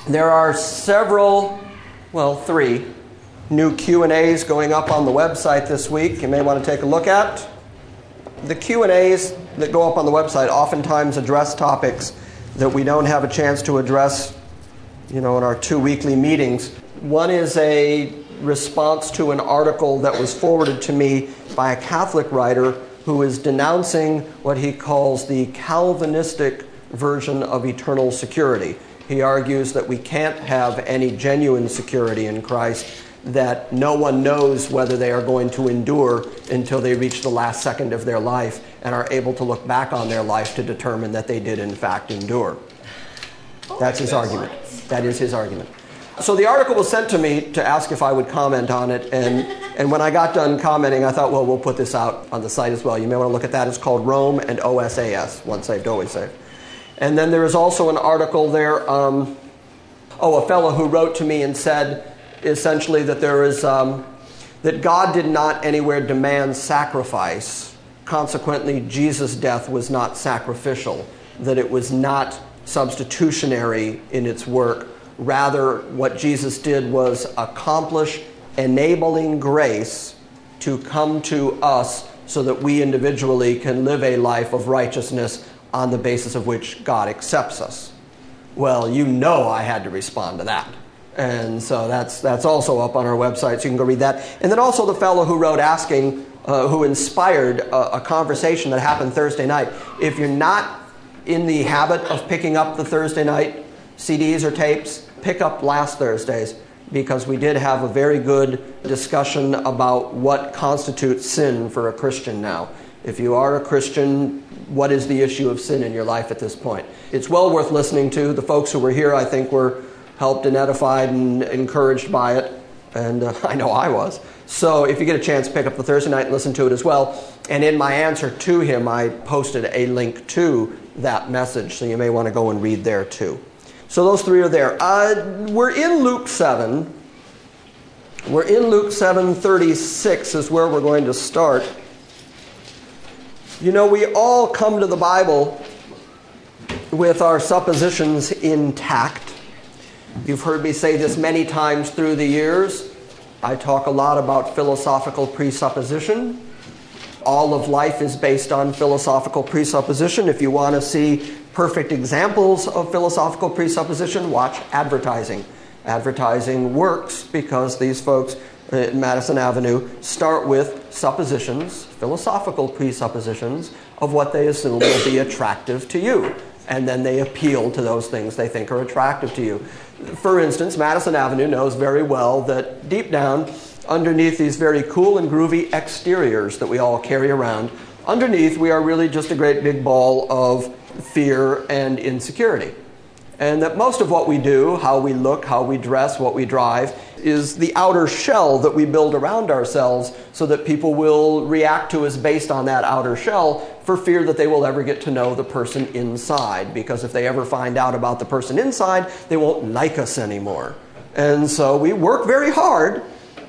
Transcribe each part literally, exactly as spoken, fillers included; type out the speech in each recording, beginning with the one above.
There are several, well, three, new Q and A's going up on the website this week you may want to take a look at. The Q and A's that go up on the website oftentimes address topics that we don't have a chance to address, you know, in our two weekly meetings. One is a response to an article that was forwarded to me by a Catholic writer who is denouncing what he calls the Calvinistic version of eternal security. He argues that we can't have any genuine security in Christ, that no one knows whether they are going to endure until they reach the last second of their life and are able to look back on their life to determine that they did in fact endure. That's his argument. That is his argument. So the article was sent to me to ask if I would comment on it, and, and when I got done commenting, I thought, well, we'll put this out on the site as well. You may want to look at that. It's called Rome and O S A S, Once Saved, Always Saved. And then there is also an article there, um, oh, a fellow who wrote to me and said essentially that there is, um, that God did not anywhere demand sacrifice. Consequently, Jesus' death was not sacrificial, that it was not substitutionary in its work. Rather, what Jesus did was accomplish enabling grace to come to us so that we individually can live a life of righteousness on the basis of which God accepts us. Well, you know I had to respond to that. And so that's that's also up on our website, so you can go read that. And then also the fellow who wrote asking, uh, who inspired a, a conversation that happened Thursday night. If you're not in the habit of picking up the Thursday night C Ds or tapes, pick up last Thursday's, because we did have a very good discussion about what constitutes sin for a Christian now. If you are a Christian, what is the issue of sin in your life at this point? It's well worth listening to. The folks who were here, I think, were helped and edified and encouraged by it, and uh, I know I was. So if you get a chance, pick up the Thursday night and listen to it as well. And in my answer to him, I posted a link to that message, so you may want to go and read there too. So those three are there. Uh, we're in Luke seven. We're in Luke seven thirty-six is where we're going to start. You know, we all come to the Bible with our suppositions intact. You've heard me say this many times through the years. I talk a lot about philosophical presupposition. All of life is based on philosophical presupposition. If you want to see perfect examples of philosophical presupposition, watch advertising. Advertising works because these folks at Madison Avenue start with suppositions, philosophical presuppositions of what they assume will be attractive to you. And then they appeal to those things they think are attractive to you. For instance, Madison Avenue knows very well that deep down, underneath these very cool and groovy exteriors that we all carry around, underneath we are really just a great big ball of fear and insecurity. And that most of what we do, how we look, how we dress, what we drive, is the outer shell that we build around ourselves so that people will react to us based on that outer shell, for fear that they will ever get to know the person inside. Because if they ever find out about the person inside, they won't like us anymore. And so we work very hard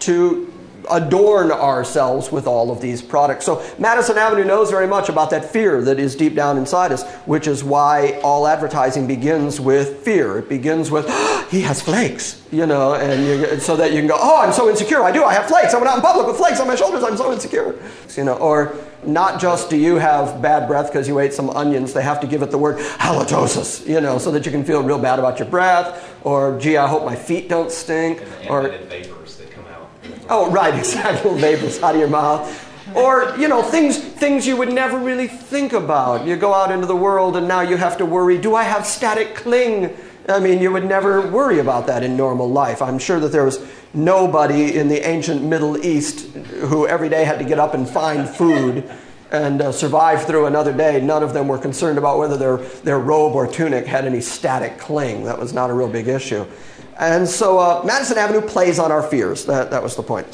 to adorn ourselves with all of these products. So Madison Avenue knows very much about that fear that is deep down inside us, which is why all advertising begins with fear. It begins with, oh, he has flakes, you know, and you, so that you can go, oh, I'm so insecure. I do. I have flakes. I went out in public with flakes on my shoulders. I'm so insecure. You know, or not just do you have bad breath because you ate some onions, they have to give it the word halitosis, you know, so that you can feel real bad about your breath, or gee, I hope my feet don't stink, and or vapors that come out. Oh, right, exactly. Vapors out of your mouth. Or, you know, things things you would never really think about. You go out into the world and now you have to worry, do I have static cling? I mean, you would never worry about that in normal life. I'm sure that there was nobody in the ancient Middle East who every day had to get up and find food and uh, survive through another day. None of them were concerned about whether their, their robe or tunic had any static cling. That was not a real big issue. And so uh, Madison Avenue plays on our fears. That, that was the point.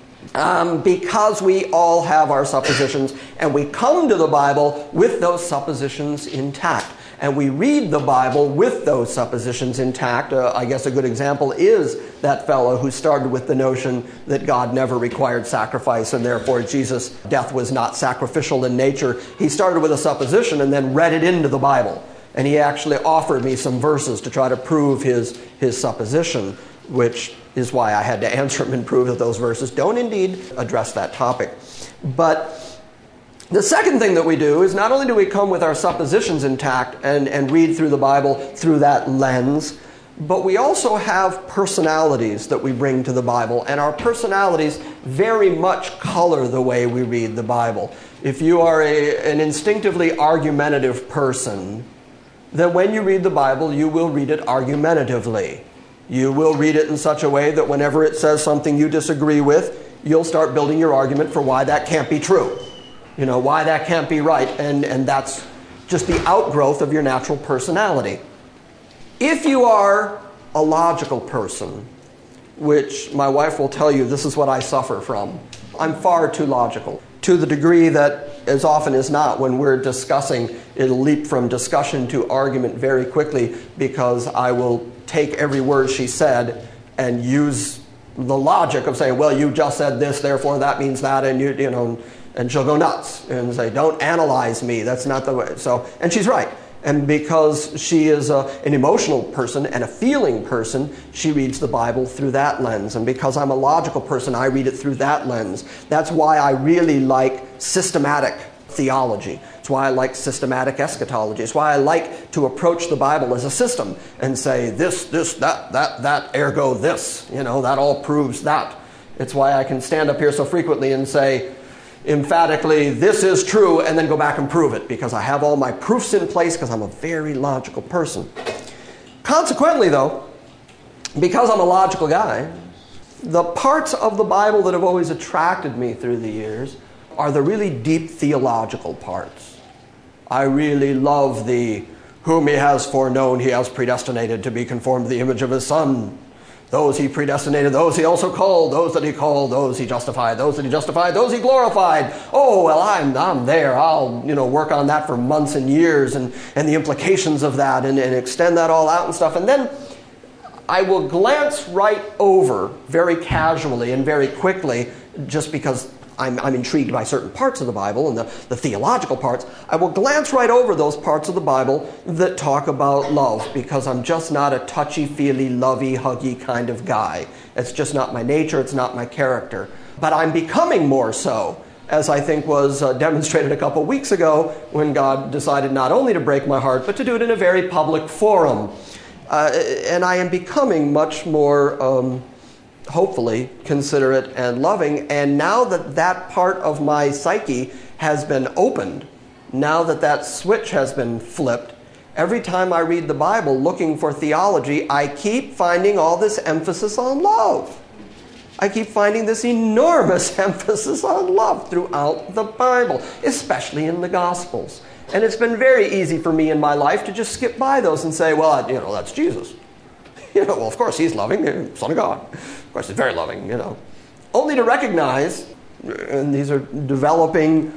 Um, because we all have our suppositions, and we come to the Bible with those suppositions intact. And we read the Bible with those suppositions intact. Uh, I guess a good example is that fellow who started with the notion that God never required sacrifice, and therefore Jesus' death was not sacrificial in nature. He started with a supposition and then read it into the Bible. And he actually offered me some verses to try to prove his, his supposition, which is why I had to answer him and prove that those verses don't indeed address that topic. But the second thing that we do is not only do we come with our suppositions intact and, and read through the Bible through that lens, but we also have personalities that we bring to the Bible, and our personalities very much color the way we read the Bible. If you are a, an instinctively argumentative person, then when you read the Bible, you will read it argumentatively. You will read it in such a way that whenever it says something you disagree with, you'll start building your argument for why that can't be true. You know, why that can't be right. And, and that's just the outgrowth of your natural personality. If you are a logical person, which my wife will tell you this is what I suffer from, I'm far too logical. To the degree that, as often as not, when we're discussing, it'll leap from discussion to argument very quickly, because I will take every word she said and use the logic of saying, well, you just said this, therefore that means that, and you, you know, and she'll go nuts and say, don't analyze me. That's not the way. So, and she's right. And because she is a, an emotional person and a feeling person, she reads the Bible through that lens. And because I'm a logical person, I read it through that lens. That's why I really like systematic theology. It's why I like systematic eschatology. It's why I like to approach the Bible as a system and say this, this, that, that, that, ergo this. You know, that all proves that. It's why I can stand up here so frequently and say emphatically, this is true, and then go back and prove it, because I have all my proofs in place, because I'm a very logical person. Consequently, though, because I'm a logical guy, the parts of the Bible that have always attracted me through the years are the really deep theological parts. I really love the, whom he has foreknown, he has predestinated to be conformed to the image of his Son. Those he predestinated, those he also called, those that he called, those he justified, those that he justified, those he glorified. Oh, well, I'm I'm there. I'll, you know, work on that for months and years, and, and the implications of that, and, and extend that all out and stuff. And then I will glance right over very casually and very quickly, just because I'm, I'm intrigued by certain parts of the Bible and the, the theological parts, I will glance right over those parts of the Bible that talk about love, because I'm just not a touchy-feely, lovey, huggy kind of guy. It's just not my nature, it's not my character. But I'm becoming more so, as I think was uh, demonstrated a couple weeks ago when God decided not only to break my heart, but to do it in a very public forum. Uh, and I am becoming much more Um, hopefully considerate and loving. And now that that part of my psyche has been opened, now that that switch has been flipped, every time I read the Bible looking for theology, I keep finding all this emphasis on love. I keep finding this enormous emphasis on love throughout the Bible, especially in the Gospels. And it's been very easy for me in my life to just skip by those and say, well, you know, that's Jesus. You know, well, of course, he's loving, Son of God. Of course, he's very loving, you know. Only to recognize, and these are developing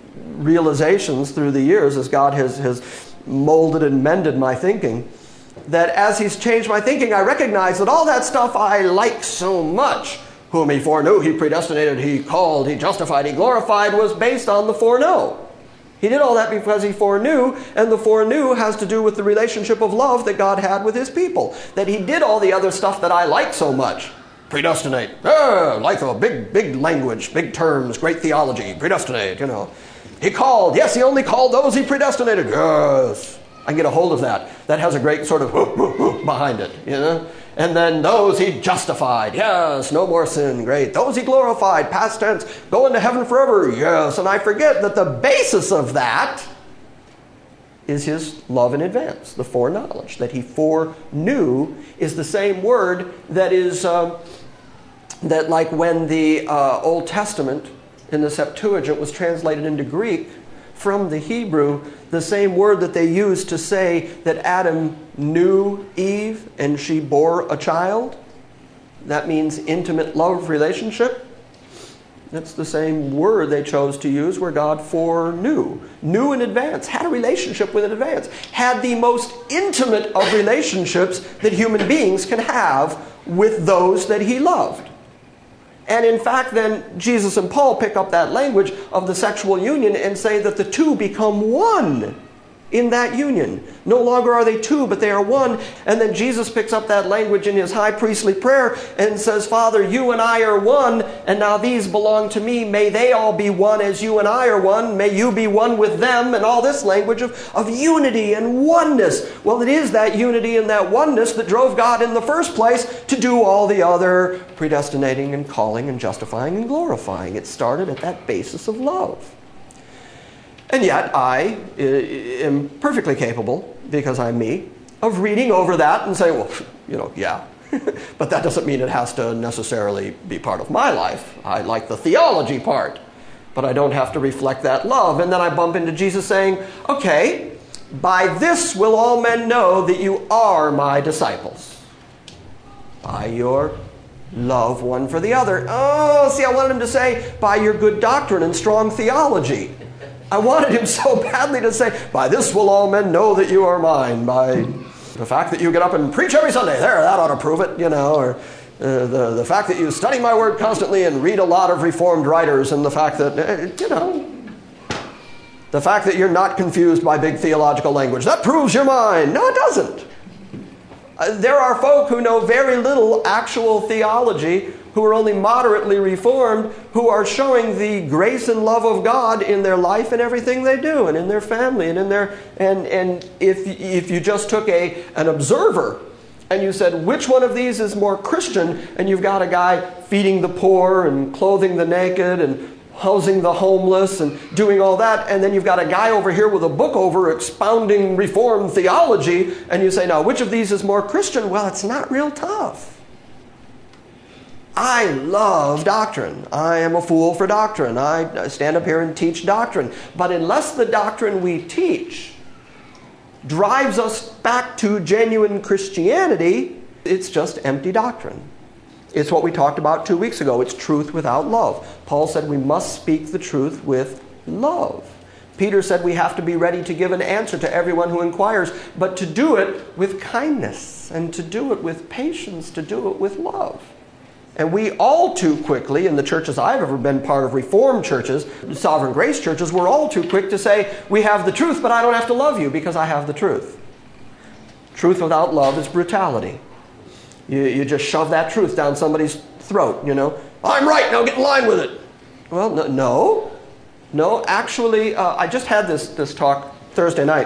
realizations through the years as God has, has molded and mended my thinking, that as he's changed my thinking, I recognize that all that stuff I like so much, whom he foreknew, he predestinated, he called, he justified, he glorified, was based on the foreknow. He did all that because he foreknew, and the foreknew has to do with the relationship of love that God had with his people. That he did all the other stuff that I like so much. Predestinate. Ah, like a big, big language, big terms, great theology. Predestinate, you know. He called. Yes, he only called those he predestinated. Yes. I can get a hold of that. That has a great sort of whoop, whoop, whoop behind it, you know. And then those he justified. Yes, no more sin. Great. Those he glorified. Past tense. Go into heaven forever. Yes. And I forget that the basis of that is his love in advance, the foreknowledge. That he foreknew is the same word that is, uh, that like when the uh, Old Testament in the Septuagint was translated into Greek from the Hebrew, the same word that they used to say that Adam knew Eve and she bore a child. That means intimate love relationship. That's the same word they chose to use where God foreknew. Knew in advance. Had a relationship with in advance. Had the most intimate of relationships that human beings can have with those that he loved. And in fact, then Jesus and Paul pick up that language of the sexual union and say that the two become one. in that union. No longer are they two, but they are one. And then Jesus picks up that language in his high priestly prayer and says, Father, you and I are one, and now these belong to me. May they all be one as you and I are one. May you be one with them, and all this language of, of unity and oneness. Well, it is that unity and that oneness that drove God in the first place to do all the other predestinating and calling and justifying and glorifying. It started at that basis of love. And yet I am perfectly capable, because I'm me, of reading over that and saying, well, you know, yeah. But that doesn't mean it has to necessarily be part of my life. I like the theology part, but I don't have to reflect that love. And then I bump into Jesus saying, okay, by this will all men know that you are my disciples. By your love one for the other. Oh, see, I wanted him to say, by your good doctrine and strong theology. I wanted him so badly to say, by this will all men know that you are mine. By the fact that you get up and preach every Sunday. There, that ought to prove it, you know. Or uh, the, the fact that you study my word constantly and read a lot of Reformed writers. And the fact that, uh, you know, the fact that you're not confused by big theological language. That proves you're mine. No, it doesn't. Uh, there are folk who know very little actual theology, who are only moderately reformed, who are showing the grace and love of God in their life and everything they do, and in their family, and in their and and if if you just took a an observer and you said, which one of these is more Christian, and you've got a guy feeding the poor and clothing the naked and housing the homeless and doing all that, and then you've got a guy over here with a book over expounding Reformed theology, and you say, now, which of these is more Christian? Well, it's not real tough. I love doctrine. I am a fool for doctrine. I stand up here and teach doctrine. But unless the doctrine we teach drives us back to genuine Christianity, it's just empty doctrine. It's what we talked about two weeks ago. It's truth without love. Paul said we must speak the truth with love. Peter said we have to be ready to give an answer to everyone who inquires, but to do it with kindness, and to do it with patience, to do it with love. And we all too quickly, in the churches I've ever been part of, Reformed churches, Sovereign Grace churches, we're all too quick to say, we have the truth, but I don't have to love you because I have the truth. Truth without love is brutality. You, you just shove that truth down somebody's throat, you know. I'm right, now get in line with it. Well, no, no. No, actually, uh, I just had this, this talk Thursday night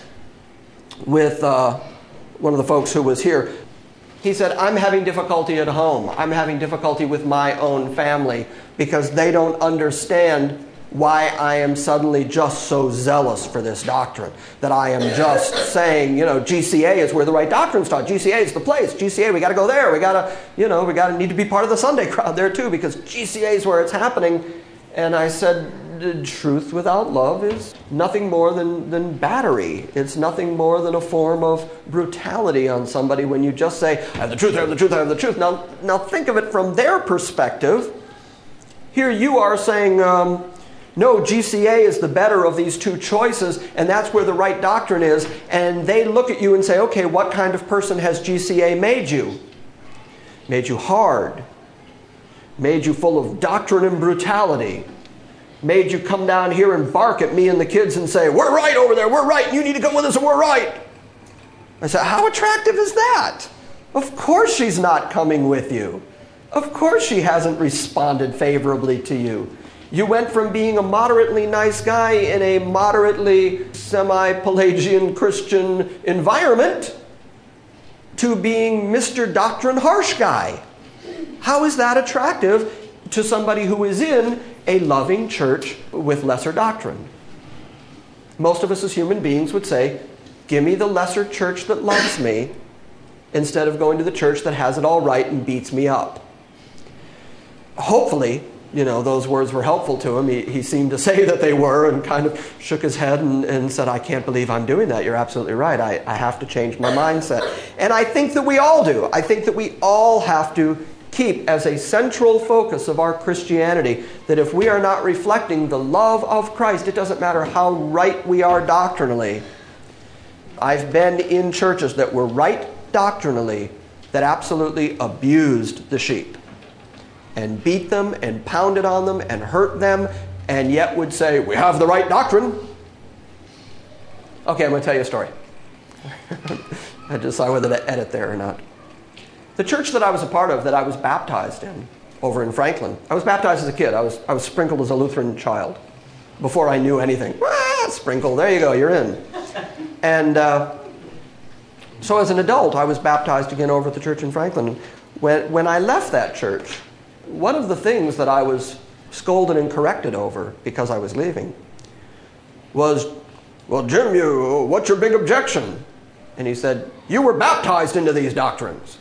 with uh, one of the folks who was here. He said, I'm having difficulty at home. I'm having difficulty with my own family because they don't understand why I am suddenly just so zealous for this doctrine. That I am just saying, you know, G C A is where the right doctrine's taught. G C A is the place. G C A, we got to go there. We got to, you know, we got to need to be part of the Sunday crowd there too because G C A is where it's happening. And I said, truth without love is nothing more than, than battery. It's nothing more than a form of brutality on somebody when you just say, I have the truth, I have the truth, I have the truth. Now, now think of it from their perspective. Here you are saying, um, no, G C A is the better of these two choices, and that's where the right doctrine is. And they look at you and say, okay, what kind of person has G C A made you? Made you hard. Made you full of doctrine and brutality. Made you come down here and bark at me and the kids and say, we're right over there, we're right, you need to come with us and we're right. I said, how attractive is that? Of course she's not coming with you. Of course she hasn't responded favorably to you. You went from being a moderately nice guy in a moderately semi-Pelagian Christian environment to being Mister Doctrine Harsh guy. How is that attractive to somebody who is in a loving church with lesser doctrine? Most of us as human beings would say, give me the lesser church that loves me instead of going to the church that has it all right and beats me up. Hopefully, you know, those words were helpful to him. He, he seemed to say that they were and kind of shook his head and, and said, I can't believe I'm doing that. You're absolutely right. I, I have to change my mindset. And I think that we all do. I think that we all have to keep as a central focus of our Christianity that if we are not reflecting the love of Christ, it doesn't matter how right we are doctrinally. I've been in churches that were right doctrinally that absolutely abused the sheep and beat them and pounded on them and hurt them and yet would say, we have the right doctrine. Okay, I'm going to tell you a story. I decide whether to edit there or not. The church that I was a part of, that I was baptized in, over in Franklin. I was baptized as a kid. I was I was sprinkled as a Lutheran child before I knew anything. Ah, sprinkle, there you go, you're in. And uh, so as an adult, I was baptized again over at the church in Franklin. When, when I left that church, one of the things that I was scolded and corrected over because I was leaving was, well, Jim, you, what's your big objection? And he said, you were baptized into these doctrines.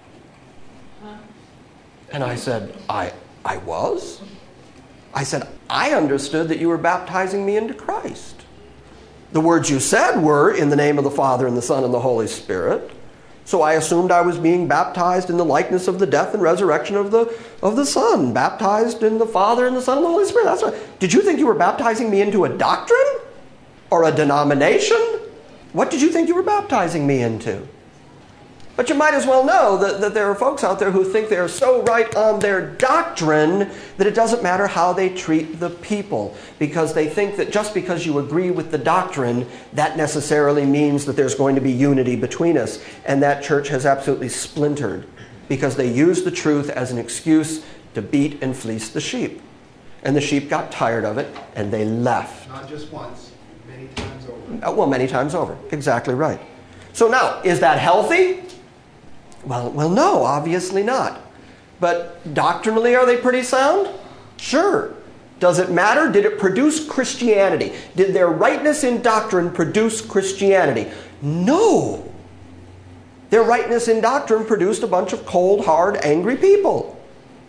And I said, I I was? I said, I understood that you were baptizing me into Christ. The words you said were, in the name of the Father and the Son and the Holy Spirit. So I assumed I was being baptized in the likeness of the death and resurrection of the of the Son. Baptized in the Father and the Son and the Holy Spirit. That's what, did you think you were baptizing me into a doctrine? Or a denomination? What did you think you were baptizing me into? But you might as well know that, that there are folks out there who think they're so right on their doctrine that it doesn't matter how they treat the people, because they think that just because you agree with the doctrine, that necessarily means that there's going to be unity between us. And that church has absolutely splintered because they used the truth as an excuse to beat and fleece the sheep. And the sheep got tired of it and they left. Not just once, many times over. Well, many times over. Exactly right. So now, is that healthy? Well, well, no, obviously not. But doctrinally, are they pretty sound? Sure. Does it matter? Did it produce Christianity? Did their rightness in doctrine produce Christianity? No. Their rightness in doctrine produced a bunch of cold, hard, angry people.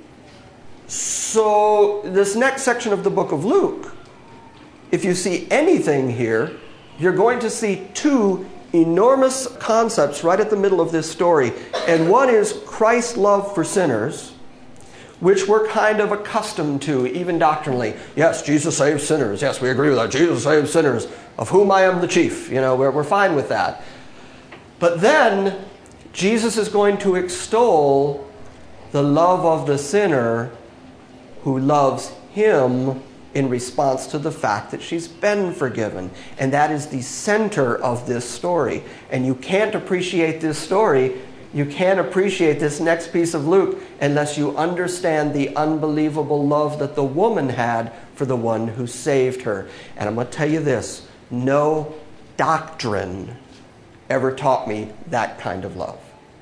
So this next section of the book of Luke, if you see anything here, you're going to see two enormous concepts right at the middle of this story. And one is Christ's love for sinners, which we're kind of accustomed to, even doctrinally. Yes, Jesus saves sinners. Yes, we agree with that. Jesus saves sinners, of whom I am the chief. You know, we're, we're fine with that. But then Jesus is going to extol the love of the sinner who loves him in response to the fact that she's been forgiven. And that is the center of this story. And you can't appreciate this story, you can't appreciate this next piece of Luke unless you understand the unbelievable love that the woman had for the one who saved her. And I'm going to tell you this, no doctrine ever taught me that kind of love.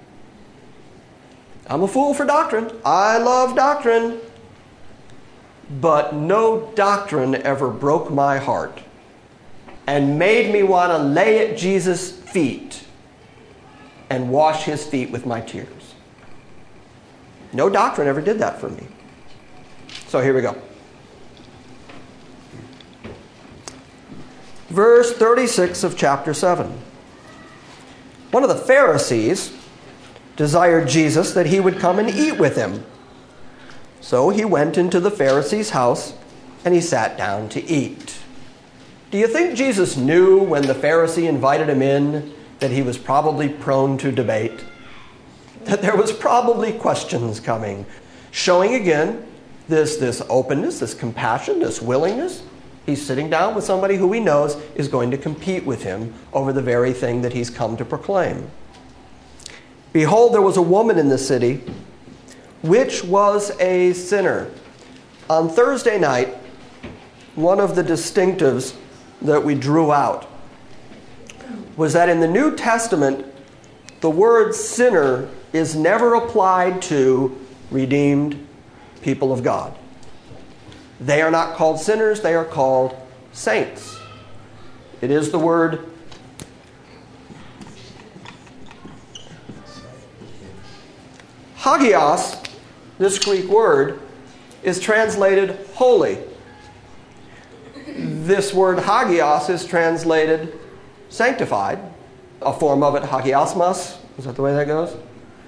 I'm a fool for doctrine. I love doctrine. But no doctrine ever broke my heart and made me want to lay at Jesus' feet and wash his feet with my tears. No doctrine ever did that for me. So here we go. Verse thirty-six of chapter seven. One of the Pharisees desired Jesus that he would come and eat with him. So he went into the Pharisee's house and he sat down to eat. Do you think Jesus knew when the Pharisee invited him in that he was probably prone to debate? That there was probably questions coming, showing again this, this openness, this compassion, this willingness. He's sitting down with somebody who he knows is going to compete with him over the very thing that he's come to proclaim. Behold, there was a woman in the city which was a sinner. On Thursday night, one of the distinctives that we drew out was that in the New Testament, the word sinner is never applied to redeemed people of God. They are not called sinners, they are called saints. It is the word hagios. This Greek word is translated holy. This word hagios is translated sanctified. A form of it, hagiosmos. Is that the way that goes?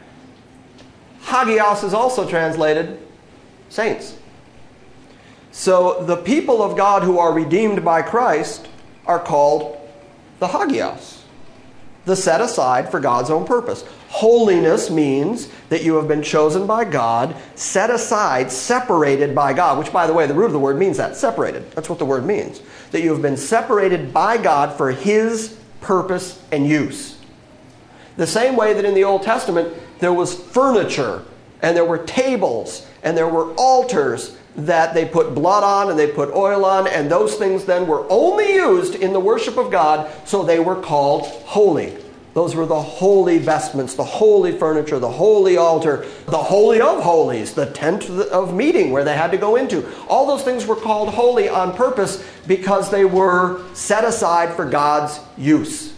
Hagios is also translated saints. So the people of God who are redeemed by Christ are called the hagios. the set aside for God's own purpose. Holiness means that you have been chosen by God, set aside, separated by God, which, by the way, the root of the word means that, separated. That's what the word means. That you have been separated by God for His purpose and use. The same way that in the Old Testament there was furniture, and there were tables, and there were altars that they put blood on and they put oil on, and those things then were only used in the worship of God, so they were called holy. Those were the holy vestments, the holy furniture, the holy altar, the holy of holies, the tent of meeting where they had to go into. All those things were called holy on purpose because they were set aside for God's use.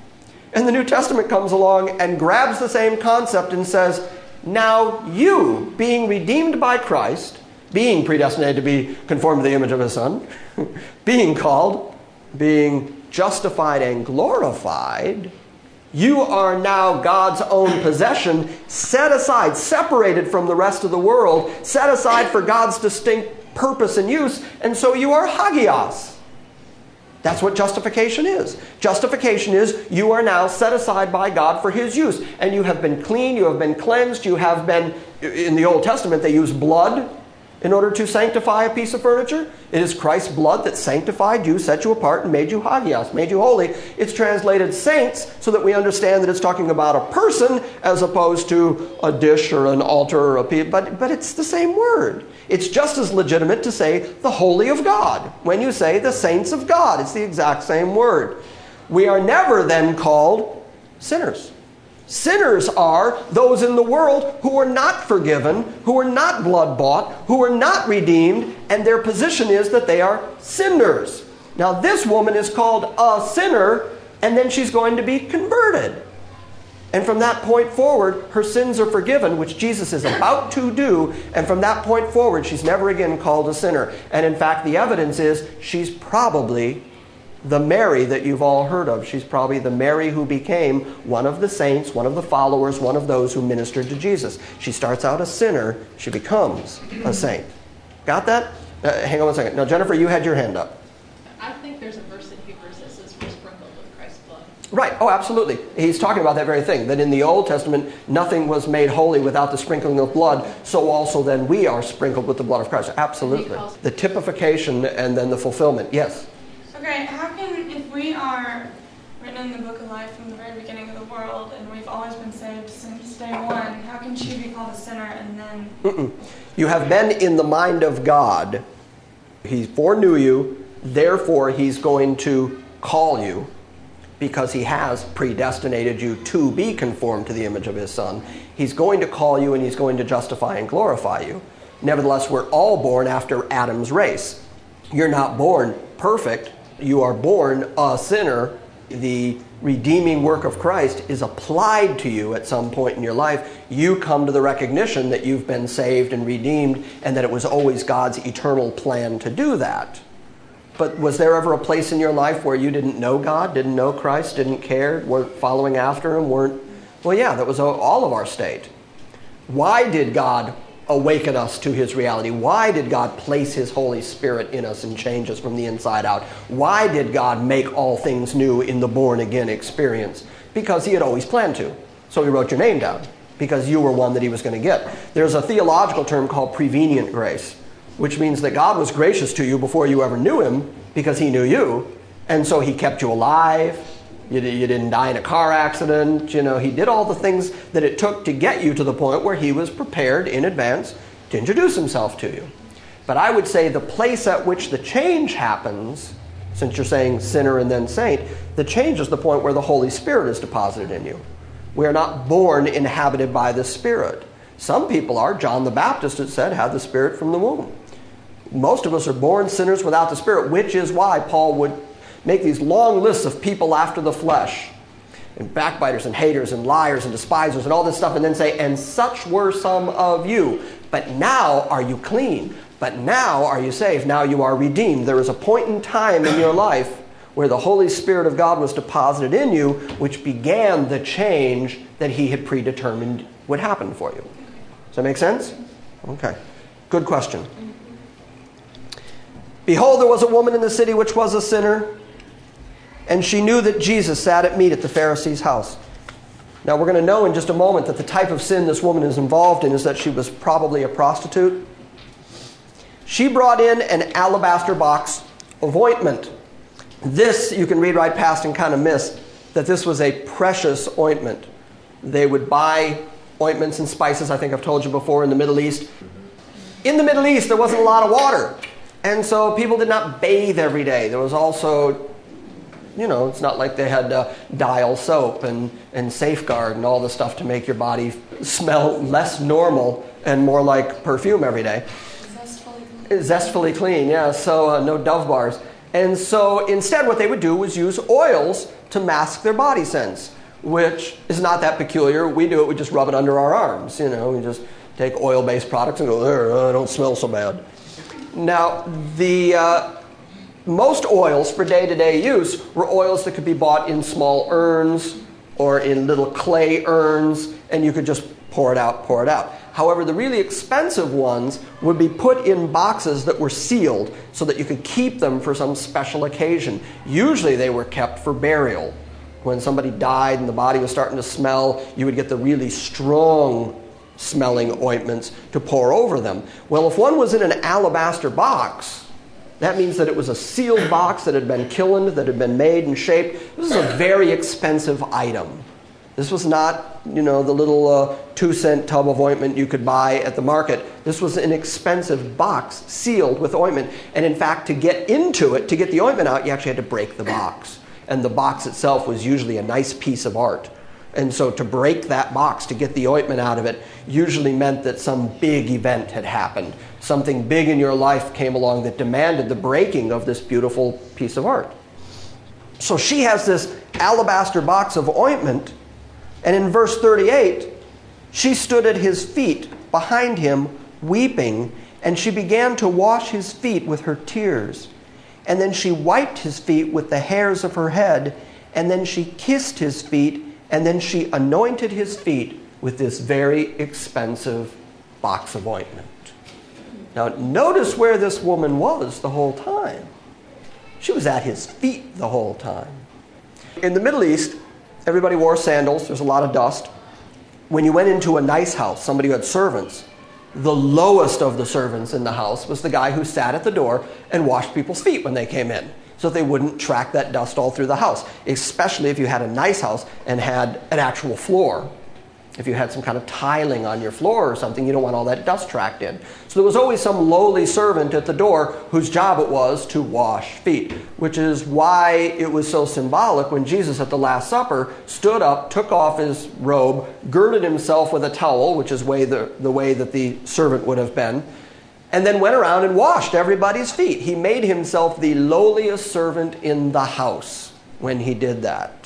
And the New Testament comes along and grabs the same concept and says, now you, being redeemed by Christ, being predestinated to be conformed to the image of His Son, being called, being justified and glorified, you are now God's own possession, set aside, separated from the rest of the world, set aside for God's distinct purpose and use, and so you are hagios. That's what justification is. Justification is you are now set aside by God for His use, and you have been clean, you have been cleansed, you have been, in the Old Testament they use blood in order to sanctify a piece of furniture. It is Christ's blood that sanctified you, set you apart, and made you hagios, made you holy. It's translated saints so that we understand that it's talking about a person as opposed to a dish or an altar or a piece, but, but it's the same word. It's just as legitimate to say the holy of God when you say the saints of God. It's the exact same word. We are never then called sinners. Sinners are those in the world who are not forgiven, who are not blood-bought, who are not redeemed, and their position is that they are sinners. Now, this woman is called a sinner, and then she's going to be converted. And from that point forward, her sins are forgiven, which Jesus is about to do, and from that point forward, she's never again called a sinner. And in fact, the evidence is she's probably the Mary that you've all heard of. She's probably the Mary who became one of the saints, one of the followers, one of those who ministered to Jesus. She starts out a sinner. She becomes a saint. Got that? Uh, hang on one second. Now, Jennifer, you had your hand up. I think there's a verse in Hebrews that says we're sprinkled with Christ's blood. Right. Oh, absolutely. He's talking about that very thing, that in the Old Testament, nothing was made holy without the sprinkling of blood, so also then we are sprinkled with the blood of Christ. Absolutely. The typification and then the fulfillment. Yes? Okay, how can, if we are written in the book of life from the very beginning of the world, and we've always been saved since day one, how can she be called a sinner and then... Mm-mm. You have been in the mind of God. He foreknew you, therefore He's going to call you because He has predestinated you to be conformed to the image of His Son. He's going to call you and He's going to justify and glorify you. Nevertheless, we're all born after Adam's race. You're not born perfect. You are born a sinner. The redeeming work of Christ is applied to you at some point in your life. You come to the recognition that you've been saved and redeemed and that it was always God's eternal plan to do that. But was there ever a place in your life where you didn't know God, didn't know Christ, didn't care, weren't following after Him, weren't... Well, yeah, that was all of our state. Why did God awaken us to His reality? Why did God place His Holy Spirit in us and change us from the inside out? Why did God make all things new in the born-again experience? Because He had always planned to. So He wrote your name down, because you were one that He was going to get. There's a theological term called prevenient grace, which means that God was gracious to you before you ever knew Him, because He knew you, and so He kept you alive. You, you didn't die in a car accident. You know, He did all the things that it took to get you to the point where He was prepared in advance to introduce Himself to you. But I would say the place at which the change happens, since you're saying sinner and then saint, the change is the point where the Holy Spirit is deposited in you. We are not born inhabited by the Spirit. Some people are. John the Baptist, it said, had the Spirit from the womb. Most of us are born sinners without the Spirit, which is why Paul would make these long lists of people after the flesh, and backbiters and haters and liars and despisers and all this stuff, and then say, and such were some of you. But now are you clean? But now are you saved? Now you are redeemed. There is a point in time in your life where the Holy Spirit of God was deposited in you, which began the change that He had predetermined would happen for you. Does that make sense? Okay. Good question. Behold, there was a woman in the city which was a sinner. and she knew that Jesus sat at meat at the Pharisee's house. Now we're going to know in just a moment that the type of sin this woman is involved in is that she was probably a prostitute. She brought in an alabaster box of ointment. This you can read right past and kind of miss, that this was a precious ointment. They would buy ointments and spices, I think I've told you before, in the Middle East. In the Middle East, there wasn't a lot of water. And so people did not bathe every day. There was also, you know, it's not like they had uh, Dial soap and, and Safeguard and all the stuff to make your body smell less normal and more like perfume every day. Zestfully clean. Zestfully clean, yeah. So uh, no Dove bars. And so instead what they would do was use oils to mask their body scents, which is not that peculiar. We do it, we just rub it under our arms. You know, we just take oil-based products and go, there, uh, don't smell so bad. Now, the uh, most oils for day-to-day use were oils that could be bought in small urns or in little clay urns, and you could just pour it out, pour it out. However, the really expensive ones would be put in boxes that were sealed so that you could keep them for some special occasion. Usually they were kept for burial. When somebody died and the body was starting to smell, you would get the really strong smelling ointments to pour over them. Well, if one was in an alabaster box, that means that it was a sealed box that had been kilned, that had been made and shaped. This is a very expensive item. This was not, you know, the little uh, two-cent tub of ointment you could buy at the market. This was an expensive box sealed with ointment. And in fact, to get into it, to get the ointment out, you actually had to break the box. And the box itself was usually a nice piece of art. And so to break that box, to get the ointment out of it, usually meant that some big event had happened. Something big in your life came along that demanded the breaking of this beautiful piece of art. So she has this alabaster box of ointment, and in verse thirty-eight, she stood at his feet behind him, weeping, and she began to wash his feet with her tears. And then she wiped his feet with the hairs of her head, and then she kissed his feet, and then she anointed his feet with this very expensive box of ointment. Now, notice where this woman was the whole time. She was at his feet the whole time. In the Middle East, everybody wore sandals. There's a lot of dust. When you went into a nice house, somebody who had servants, the lowest of the servants in the house was the guy who sat at the door and washed people's feet when they came in, so they wouldn't track that dust all through the house, especially if you had a nice house and had an actual floor. If you had some kind of tiling on your floor or something, you don't want all that dust tracked in. So there was always some lowly servant at the door whose job it was to wash feet, which is why it was so symbolic when Jesus at the Last Supper stood up, took off his robe, girded himself with a towel, which is way the, the way that the servant would have been, and then went around and washed everybody's feet. He made himself the lowliest servant in the house when he did that.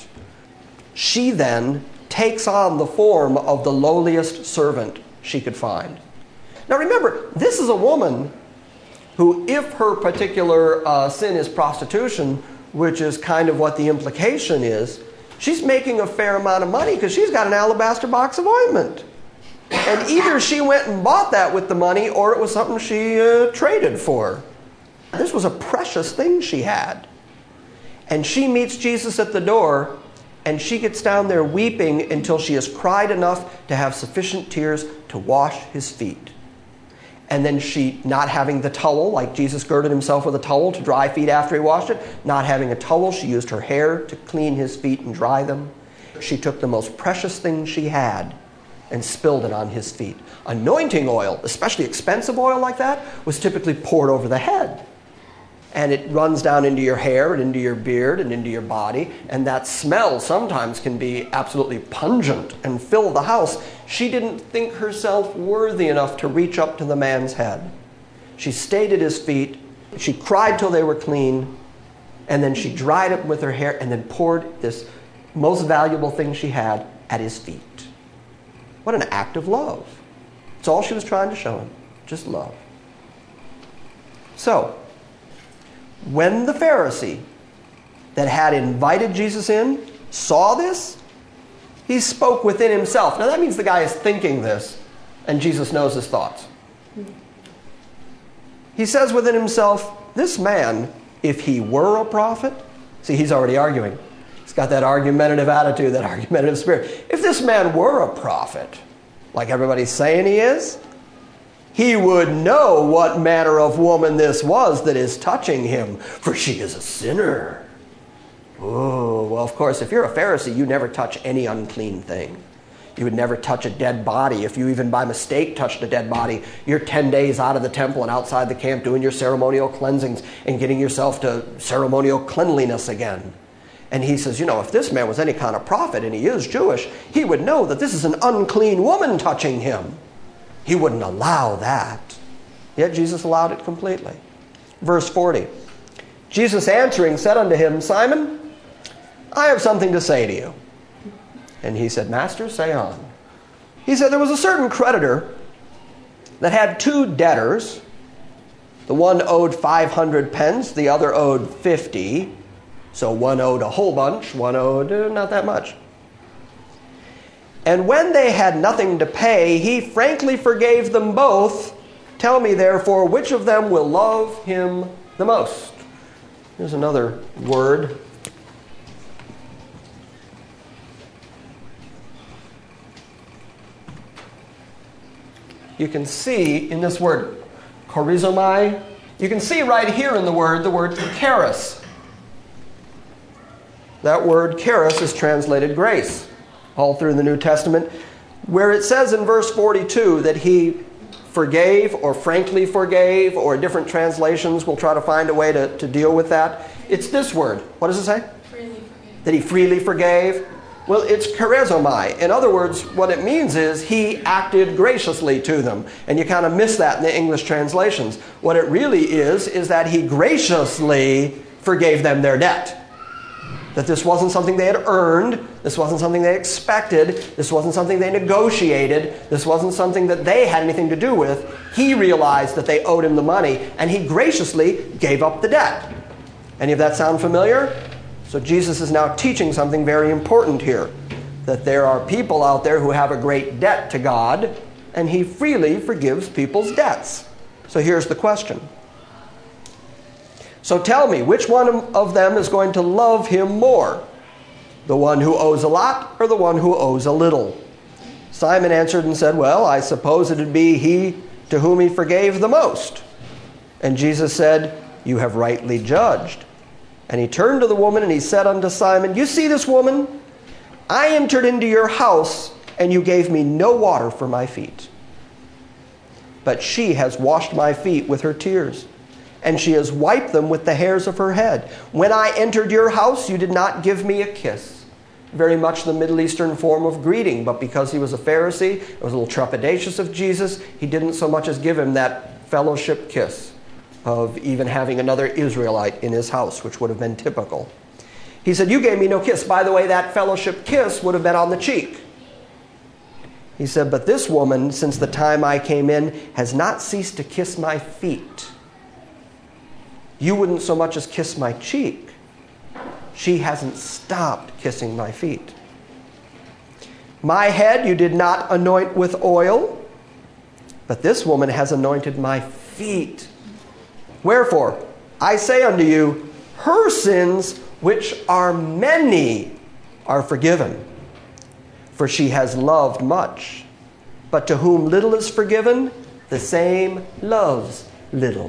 She then takes on the form of the lowliest servant she could find. Now remember, this is a woman who, if her particular uh, sin is prostitution, which is kind of what the implication is, she's making a fair amount of money because she's got an alabaster box of ointment. And either she went and bought that with the money, or it was something she uh, traded for. This was a precious thing she had. And she meets Jesus at the door, and she gets down there weeping until she has cried enough to have sufficient tears to wash his feet. And then she, not having the towel, like Jesus girded himself with a towel to dry feet after he washed it, not having a towel, she used her hair to clean his feet and dry them. She took the most precious thing she had and spilled it on his feet. Anointing oil, especially expensive oil like that, was typically poured over the head. And it runs down into your hair and into your beard and into your body. And that smell sometimes can be absolutely pungent and fill the house. She didn't think herself worthy enough to reach up to the man's head. She stayed at his feet. She cried till they were clean. And then she dried it with her hair and then poured this most valuable thing she had at his feet. What an act of love. It's all she was trying to show him. Just love. So, when the Pharisee that had invited Jesus in saw this, he spoke within himself. Now that means the guy is thinking this, and Jesus knows his thoughts. He says within himself, this man, if he were a prophet, See, he's already arguing. He's got that argumentative attitude, that argumentative spirit. If this man were a prophet, like everybody's saying he is, he would know what manner of woman this was that is touching him, for she is a sinner. Oh, well, of course, if you're a Pharisee, you never touch any unclean thing. You would never touch a dead body. If you even by mistake touched a dead body, you're ten days out of the temple and outside the camp doing your ceremonial cleansings and getting yourself to ceremonial cleanliness again. And he says, you know, if this man was any kind of prophet, and he is Jewish, he would know that this is an unclean woman touching him. He wouldn't allow that. Yet Jesus allowed it completely. Verse forty. Jesus answering said unto him, Simon, I have something to say to you. And he said, Master, say on. He said, there was a certain creditor that had two debtors. The one owed five hundred pence, the other owed fifty. So one owed a whole bunch, one owed uh, not that much. And when they had nothing to pay, he frankly forgave them both. Tell me, therefore, which of them will love him the most? Here's another word. You can see in this word, charizomai, you can see right here in the word, the word charis. That word charis is translated grace all through the New Testament, where it says in verse forty-two that he forgave or frankly forgave, or different translations will try to find a way to, to deal with that. It's this word. What does it say? Freely forgave. That he freely forgave. Well, it's charizomai. In other words, what it means is he acted graciously to them. And you kind of miss that in the English translations. What it really is, is that he graciously forgave them their debt. That this wasn't something they had earned. This wasn't something they expected. This wasn't something they negotiated. This wasn't something that they had anything to do with. He realized that they owed him the money, and he graciously gave up the debt. Any of that sound familiar? So Jesus is now teaching something very important here. That there are people out there who have a great debt to God, and he freely forgives people's debts. So here's the question. So tell me, which one of them is going to love him more? The one who owes a lot or the one who owes a little? Simon answered and said, well, I suppose it would be he to whom he forgave the most. And Jesus said, you have rightly judged. And he turned to the woman and he said unto Simon, you see this woman? I entered into your house and you gave me no water for my feet. But she has washed my feet with her tears, and she has wiped them with the hairs of her head. When I entered your house, you did not give me a kiss. Very much the Middle Eastern form of greeting, but because he was a Pharisee, it was a little trepidatious of Jesus, he didn't so much as give him that fellowship kiss of even having another Israelite in his house, which would have been typical. He said, you gave me no kiss. By the way, that fellowship kiss would have been on the cheek. He said, but this woman, since the time I came in, has not ceased to kiss my feet. You wouldn't so much as kiss my cheek. She hasn't stopped kissing my feet. My head you did not anoint with oil, but this woman has anointed my feet. Wherefore, I say unto you, her sins, which are many, are forgiven. For she has loved much. But to whom little is forgiven, the same loves little.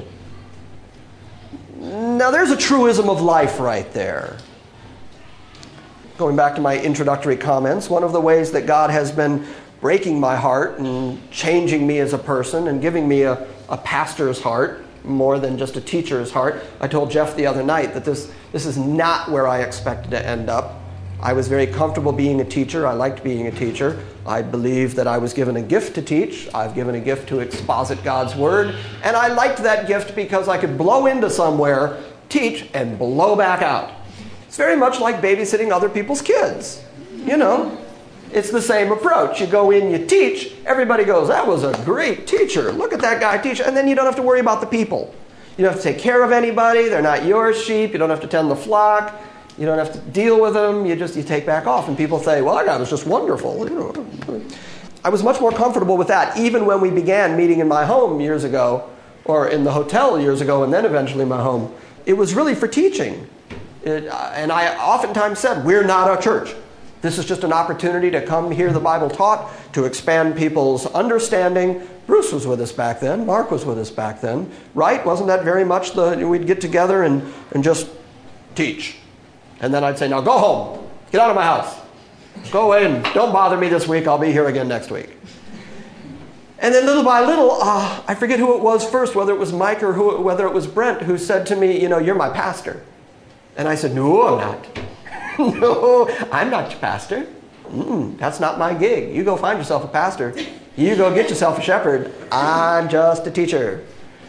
Now there's a truism of life right there. Going back to my introductory comments, one of the ways that God has been breaking my heart and changing me as a person and giving me a, a pastor's heart more than just a teacher's heart. I told Jeff the other night that this, this is not where I expected to end up. I was very comfortable being a teacher. I liked being a teacher. I believe that I was given a gift to teach. I've given a gift to exposit God's Word. And I liked that gift because I could blow into somewhere, teach, and blow back out. It's very much like babysitting other people's kids. You know, it's the same approach. You go in, you teach. Everybody goes, that was a great teacher. Look at that guy teach. And then you don't have to worry about the people. You don't have to take care of anybody. They're not your sheep. You don't have to tend the flock. You don't have to deal with them. You just you take back off. And people say, well, that guy was just wonderful. You know, I was much more comfortable with that, even when we began meeting in my home years ago, or in the hotel years ago, and then eventually my home. It was really for teaching. It, and I oftentimes said, we're not a church. This is just an opportunity to come hear the Bible taught, to expand people's understanding. Bruce was with us back then. Mark was with us back then. Right? Wasn't that very much the, we'd get together and, and just teach. And then I'd say, now go home. Get out of my house. Go away and don't bother me this week. I'll be here again next week. And then little by little, uh, I forget who it was first, whether it was Mike or who, whether it was Brent, who said to me, you know, you're my pastor. And I said, no, I'm not. No, I'm not your pastor. Mm-mm, that's not my gig. You go find yourself a pastor. You go get yourself a shepherd. I'm just a teacher.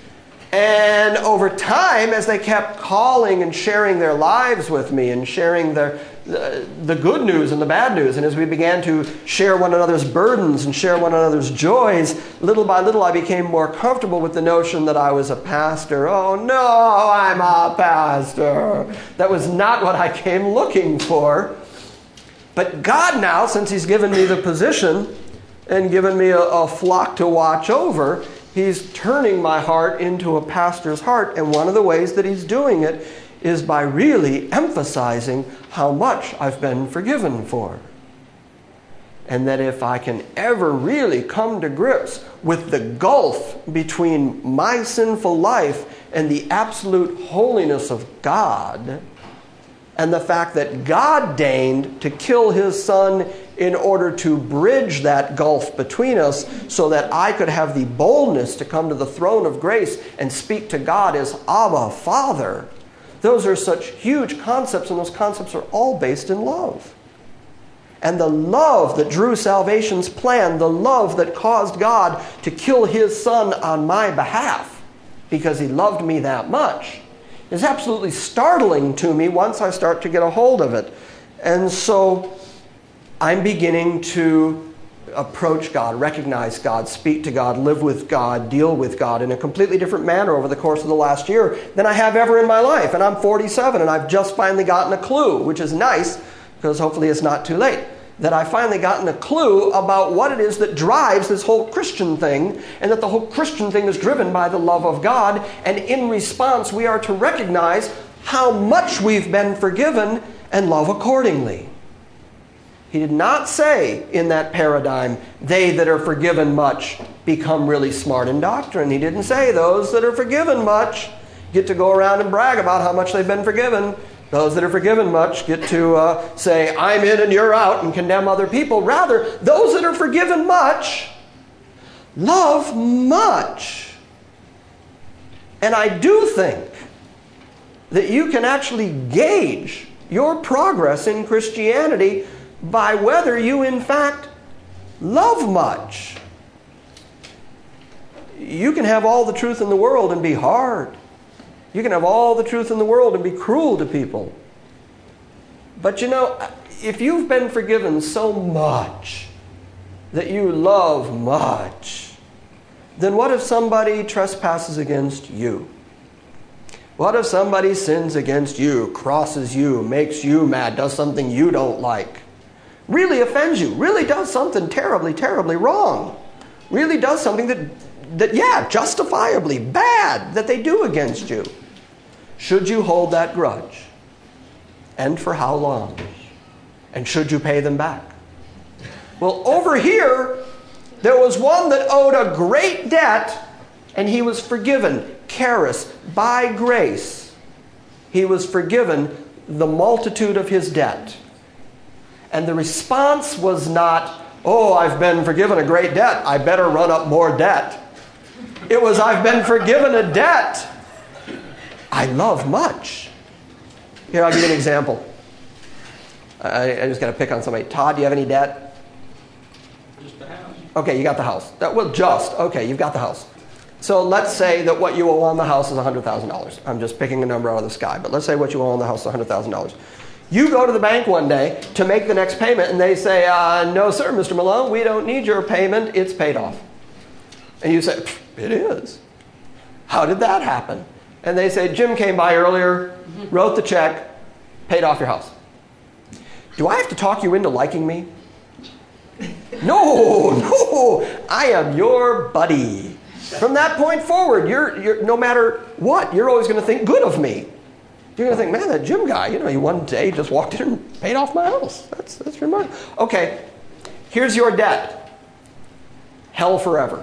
And over time, as they kept calling and sharing their lives with me and sharing their the, the good news and the bad news, and as we began to share one another's burdens and share one another's joys, little by little I became more comfortable with the notion that I was a pastor. Oh no, I'm a pastor. That was not what I came looking for. But God now, since He's given me the position and given me a, a flock to watch over, He's turning my heart into a pastor's heart, and one of the ways that He's doing it is by really emphasizing how much I've been forgiven for. And that if I can ever really come to grips with the gulf between my sinful life and the absolute holiness of God, and the fact that God deigned to kill His Son in order to bridge that gulf between us so that I could have the boldness to come to the throne of grace and speak to God as Abba, Father. Those are such huge concepts, and those concepts are all based in love. And the love that drew salvation's plan, the love that caused God to kill His Son on my behalf because He loved me that much, is absolutely startling to me once I start to get a hold of it. And so I'm beginning to approach God, recognize God, speak to God, live with God, deal with God in a completely different manner over the course of the last year than I have ever in my life. And I'm forty-seven, and I've just finally gotten a clue, which is nice, because hopefully it's not too late, that I've finally gotten a clue about what it is that drives this whole Christian thing, and that the whole Christian thing is driven by the love of God. And in response, we are to recognize how much we've been forgiven and love accordingly. He did not say in that paradigm, they that are forgiven much become really smart in doctrine. He didn't say those that are forgiven much get to go around and brag about how much they've been forgiven. Those that are forgiven much get to uh, say, I'm in and you're out, and condemn other people. Rather, those that are forgiven much love much. And I do think that you can actually gauge your progress in Christianity by whether you, in fact, love much. You can have all the truth in the world and be hard. You can have all the truth in the world and be cruel to people. But you know, if you've been forgiven so much that you love much, then what if somebody trespasses against you? What if somebody sins against you, crosses you, makes you mad, does something you don't like? Really offends you, really does something terribly, terribly wrong. Really does something that, that, yeah, justifiably bad that they do against you. Should you hold that grudge? And for how long? And should you pay them back? Well, over here, there was one that owed a great debt, and he was forgiven, charis, by grace. He was forgiven the multitude of his debt. And the response was not, oh, I've been forgiven a great debt, I better run up more debt. It was, I've been forgiven a debt I love much. Here, I'll give you an example. I, I just got to pick on somebody. Todd, do you have any debt? Just the house. Okay, you got the house. That, well, just. Okay, you've got the house. So let's say that what you owe on the house is one hundred thousand dollars. I'm just picking a number out of the sky. But let's say what you owe on the house is one hundred thousand dollars. You go to the bank one day to make the next payment, and they say, uh, no, sir, Mister Malone, we don't need your payment. It's paid off. And you say, it is. How did that happen? And they say, Jim came by earlier, wrote the check, paid off your house. Do I have to talk you into liking me? No, no, I am your buddy. From that point forward, you're, you're no matter what, you're always going to think good of me. You're going to think, man, that Jim guy, you know, he one day just walked in and paid off my house. That's, that's remarkable. Okay, here's your debt. Hell forever.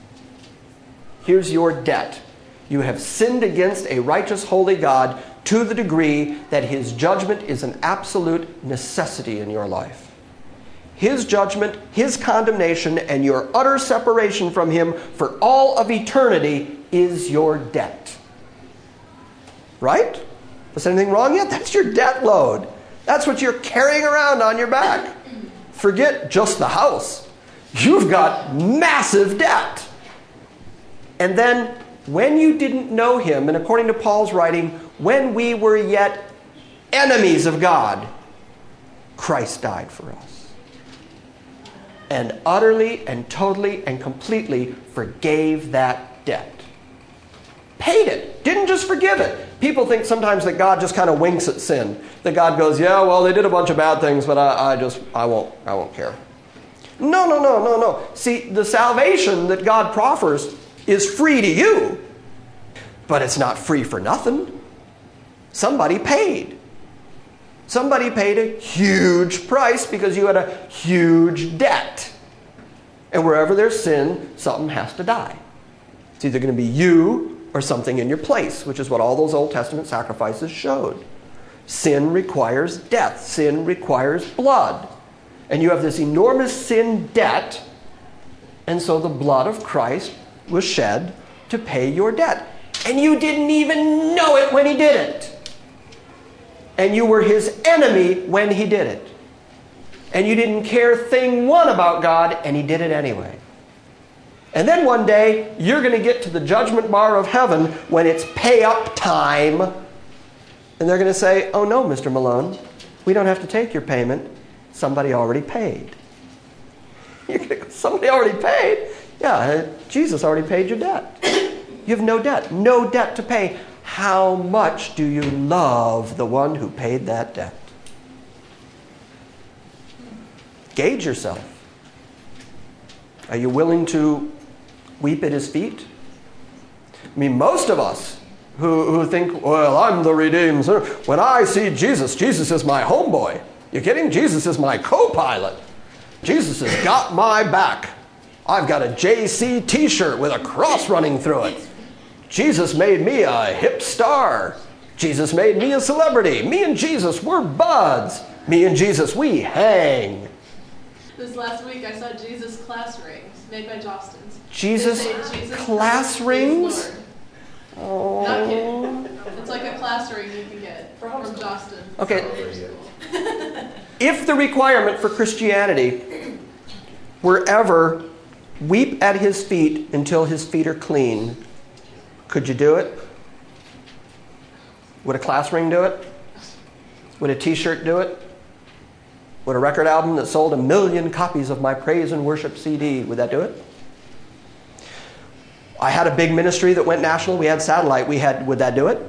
Here's your debt. You have sinned against a righteous, holy God to the degree that his judgment is an absolute necessity in your life. His judgment, his condemnation, and your utter separation from him for all of eternity is your debt. Right? Is there anything wrong yet? That's your debt load. That's what you're carrying around on your back. Forget just the house. You've got massive debt. And then, when you didn't know him, and according to Paul's writing, when we were yet enemies of God, Christ died for us. And utterly and totally and completely forgave that debt. Paid it. Didn't just forgive it. People think sometimes that God just kind of winks at sin. That God goes, yeah, well, they did a bunch of bad things, but I, I just, I won't, I won't care. No, no, no, no, no. See, the salvation that God proffers is free to you, but it's not free for nothing. Somebody paid. Somebody paid a huge price because you had a huge debt. And wherever there's sin, something has to die. It's either going to be you or something in your place, which is what all those Old Testament sacrifices showed. Sin requires death. Sin requires blood. And you have this enormous sin debt, and so the blood of Christ was shed to pay your debt. And you didn't even know it when he did it. And you were his enemy when he did it. And you didn't care thing one about God, and he did it anyway. And then one day, you're going to get to the judgment bar of heaven when it's pay up time. And they're going to say, oh no, Mister Malone, we don't have to take your payment. Somebody already paid. You're going to go, somebody already paid? Yeah, Jesus already paid your debt. You have no debt. No debt to pay. How much do you love the one who paid that debt? Gauge yourself. Are you willing to weep at his feet? I mean, most of us who, who think, well, I'm the redeemed. When I see Jesus, Jesus is my homeboy. You kidding? Jesus is my co-pilot. Jesus has got my back. I've got a J C t-shirt with a cross running through it. Jesus made me a hip star. Jesus made me a celebrity. Me and Jesus, we're buds. Me and Jesus, we hang. This last week I saw Jesus class rings made by Jostens. Jesus, Jesus class rings? Oh. Not kidding. It's like a class ring you can get from Jostens. Okay. If the requirement for Christianity were ever weep at his feet until his feet are clean, could you do it? Would a class ring do it? Would a t-shirt do it? Would a record album that sold a million copies of my praise and worship C D, would that do it? I had a big ministry that went national. We had satellite. We had, would that do it?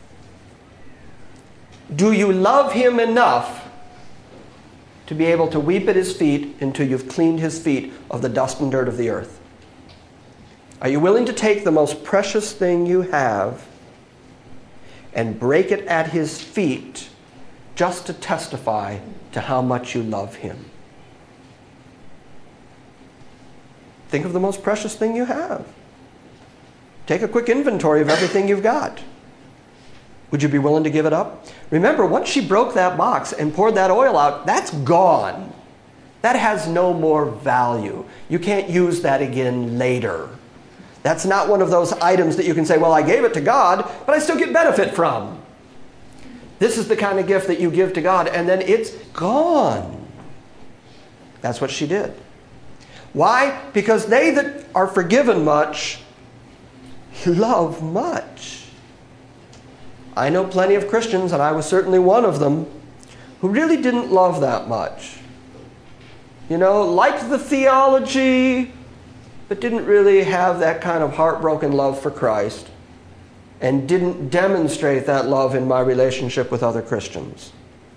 Do you love him enough to be able to weep at his feet until you've cleaned his feet of the dust and dirt of the earth? Are you willing to take the most precious thing you have and break it at his feet just to testify to how much you love him? Think of the most precious thing you have. Take a quick inventory of everything you've got. Would you be willing to give it up? Remember, once she broke that box and poured that oil out, that's gone. That has no more value. You can't use that again later. That's not one of those items that you can say, well, I gave it to God, but I still get benefit from. This is the kind of gift that you give to God, and then it's gone. That's what she did. Why? Because they that are forgiven much love much. I know plenty of Christians, and I was certainly one of them, who really didn't love that much. You know, liked the theology, but didn't really have that kind of heartbroken love for Christ, and didn't demonstrate that love in my relationship with other Christians.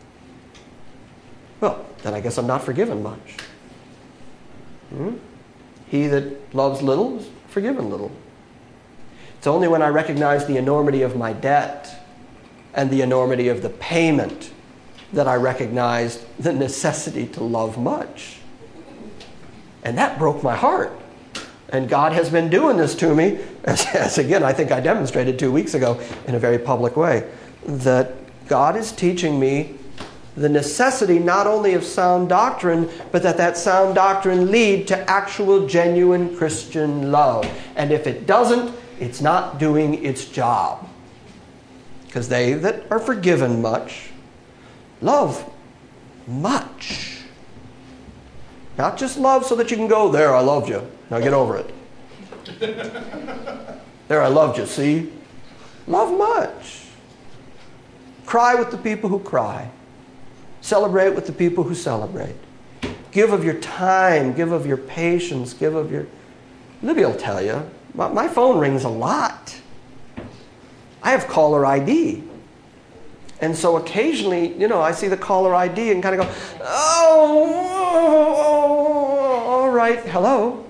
Well, then I guess I'm not forgiven much. Hmm? He that loves little is forgiven little. It's only when I recognize the enormity of my debt and the enormity of the payment that I recognized the necessity to love much. And that broke my heart. And God has been doing this to me, as, as again, I think I demonstrated two weeks ago in a very public way, that God is teaching me the necessity not only of sound doctrine, but that that sound doctrine lead to actual, genuine Christian love. And if it doesn't, it's not doing its job. Because they that are forgiven much love much. Not just love so that you can go, there, I loved you. Now get over it. There, I loved you, see? Love much. Cry with the people who cry. Celebrate with the people who celebrate. Give of your time. Give of your patience. Give of your... Libby will tell you, my, my phone rings a lot. I have caller I D. And so occasionally, you know, I see the caller I D and kind of go, oh, all right, hello.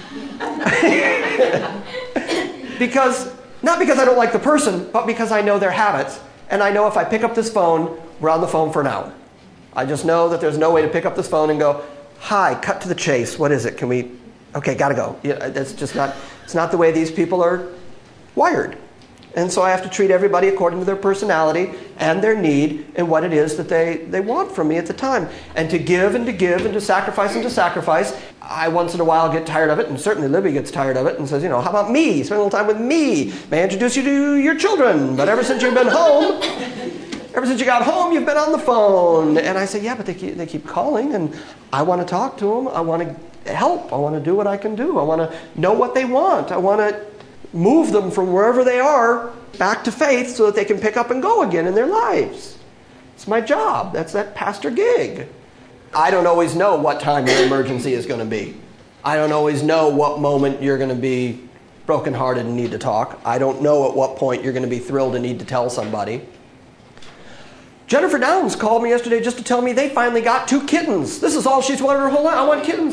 Because, not because I don't like the person, but because I know their habits. And I know if I pick up this phone, we're on the phone for an hour. I just know that there's no way to pick up this phone and go, hi, cut to the chase. What is it? Can we, okay, gotta go. Yeah, that's just not, it's not the way these people are wired. And so I have to treat everybody according to their personality and their need and what it is that they, they want from me at the time. And to give and to give and to sacrifice and to sacrifice, I once in a while get tired of it, and certainly Libby gets tired of it and says, you know, how about me? Spend a little time with me. May I introduce you to your children? But ever since you've been home, ever since you got home, you've been on the phone. And I say, yeah, but they keep, they keep calling, and I want to talk to them. I want to help. I want to do what I can do. I want to know what they want. I want to move them from wherever they are back to faith so that they can pick up and go again in their lives. It's my job. That's that pastor gig. I don't always know what time your emergency is going to be. I don't always know what moment you're going to be brokenhearted and need to talk. I don't know at what point you're going to be thrilled and need to tell somebody. Jennifer Downs called me yesterday just to tell me they finally got two kittens. This is all she's wanted her whole life. I want kittens.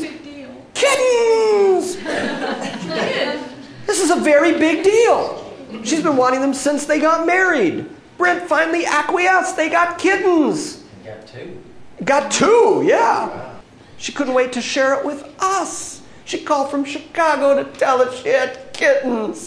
Kittens! This is a very big deal. She's been wanting them since they got married. Brent finally acquiesced. They got kittens. Got two. Got two, yeah. She couldn't wait to share it with us. She called from Chicago to tell us she had kittens.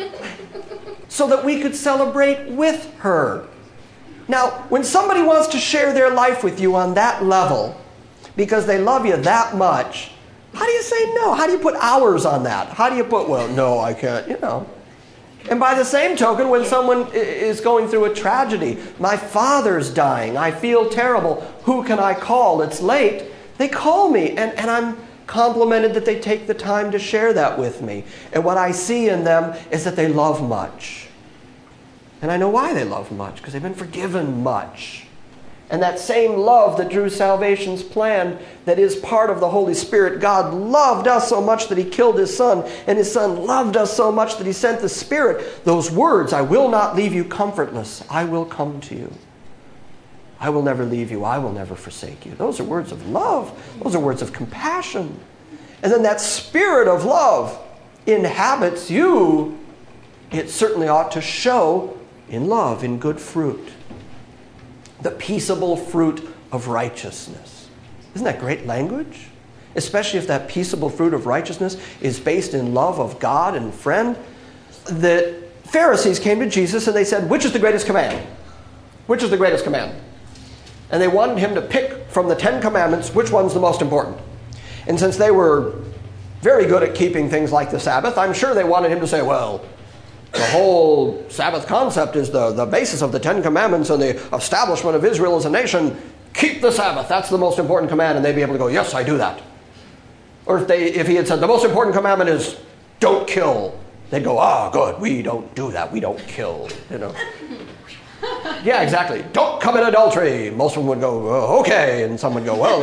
So that we could celebrate with her. Now, when somebody wants to share their life with you on that level, because they love you that much, how do you say no? How do you put hours on that? How do you put, well, no, I can't, you know. And by the same token, when someone is going through a tragedy, my father's dying, I feel terrible, who can I call? It's late. They call me, and, and I'm complimented that they take the time to share that with me. And what I see in them is that they love much. And I know why they love much, because they've been forgiven much. And that same love that drew salvation's plan, that is part of the Holy Spirit. God loved us so much that He killed His Son, and His Son loved us so much that He sent the Spirit. Those words, I will not leave you comfortless. I will come to you. I will never leave you. I will never forsake you. Those are words of love. Those are words of compassion. And then that Spirit of love inhabits you. It certainly ought to show in love, in good fruit. The peaceable fruit of righteousness. Isn't that great language? Especially if that peaceable fruit of righteousness is based in love of God and friend. The Pharisees came to Jesus and they said, which is the greatest command? Which is the greatest command? And they wanted Him to pick from the Ten Commandments which one's the most important. And since they were very good at keeping things like the Sabbath, I'm sure they wanted Him to say, well, the whole Sabbath concept is the, the basis of the Ten Commandments and the establishment of Israel as a nation. Keep the Sabbath. That's the most important command. And they'd be able to go, yes, I do that. Or if they, if he had said, the most important commandment is don't kill, they'd go, ah, oh, good. We don't do that. We don't kill, you know. Yeah, exactly. Don't commit adultery. Most of them would go, oh, okay. And some would go, well.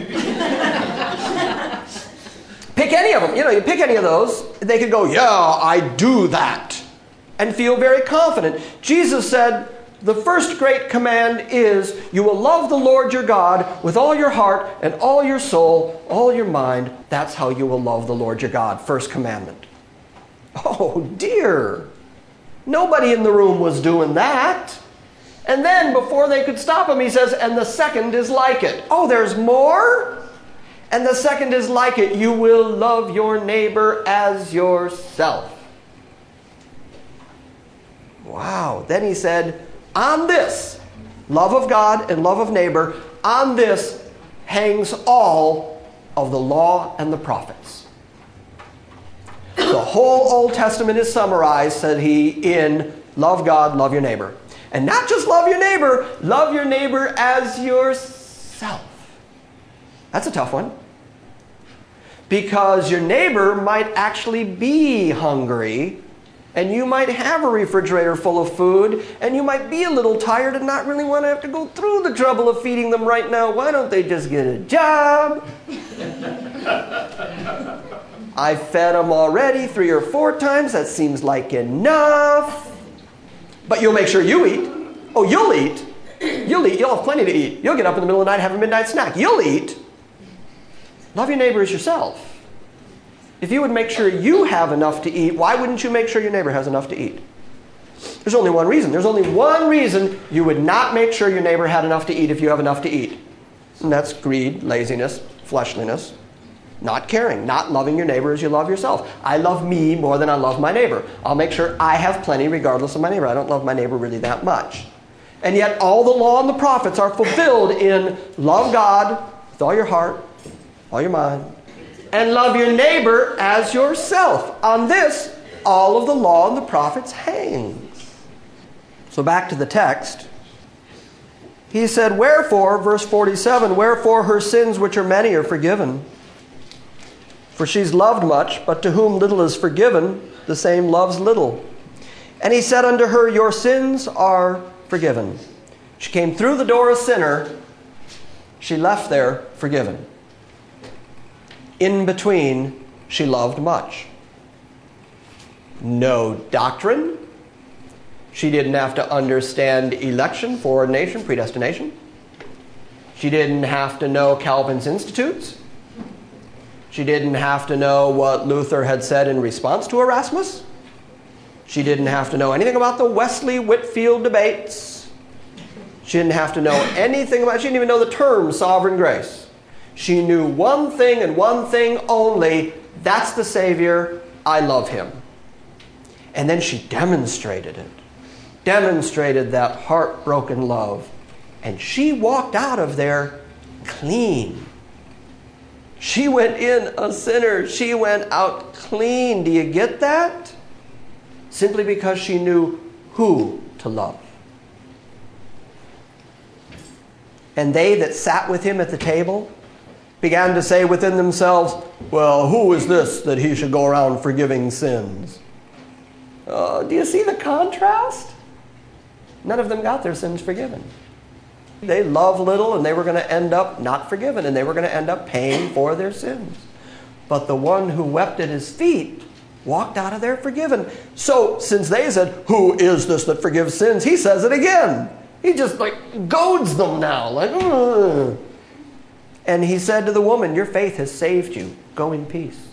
Pick any of them. You know, you pick any of those. They could go, yeah, I do that. And feel very confident. Jesus said, the first great command is, you will love the Lord your God with all your heart and all your soul, all your mind. That's how you will love the Lord your God. First commandment. Oh, dear. Nobody in the room was doing that. And then before they could stop him, he says, and the second is like it. Oh, there's more? And the second is like it. You will love your neighbor as yourself. Wow. Then he said, on this, love of God and love of neighbor, on this hangs all of the law and the prophets. The whole Old Testament is summarized, said he, in love God, love your neighbor. And not just love your neighbor, love your neighbor as yourself. That's a tough one. Because your neighbor might actually be hungry, and you might have a refrigerator full of food, and you might be a little tired and not really want to have to go through the trouble of feeding them right now. Why don't they just get a job? I fed them already three or four times. That seems like enough. But you'll make sure you eat. Oh, you'll eat. You'll eat. You'll have plenty to eat. You'll get up in the middle of the night and have a midnight snack. You'll eat. Love your neighbor as yourself. If you would make sure you have enough to eat, why wouldn't you make sure your neighbor has enough to eat? There's only one reason. There's only one reason you would not make sure your neighbor had enough to eat if you have enough to eat. And that's greed, laziness, fleshliness. Not caring, not loving your neighbor as you love yourself. I love me more than I love my neighbor. I'll make sure I have plenty regardless of my neighbor. I don't love my neighbor really that much. And yet all the law and the prophets are fulfilled in love God with all your heart, all your mind, and love your neighbor as yourself. On this, all of the law and the prophets hangs. So back to the text. He said, wherefore, verse forty-seven, wherefore her sins which are many are forgiven. For she's loved much, but to whom little is forgiven, the same loves little. And he said unto her, your sins are forgiven. She came through the door a sinner. She left there forgiven. In between, she loved much. No doctrine. She didn't have to understand election, foreordination, predestination. She didn't have to know Calvin's Institutes. She didn't have to know what Luther had said in response to Erasmus. She didn't have to know anything about the Wesley-Whitfield debates. She didn't have to know anything about, she didn't even know the term sovereign grace. She knew one thing and one thing only, that's the Savior, I love him. And then she demonstrated it. Demonstrated that heartbroken love. And she walked out of there clean. She went in a sinner. She went out clean. Do you get that? Simply because she knew who to love. And they that sat with him at the table began to say within themselves, well, who is this that he should go around forgiving sins? Uh, do you see the contrast? None of them got their sins forgiven. They loved little, and they were going to end up not forgiven, and they were going to end up paying for their sins. But the one who wept at his feet walked out of there forgiven. So, since they said, who is this that forgives sins? He says it again. He just like goads them now. Like, ugh. And he said to the woman, your faith has saved you. Go in peace.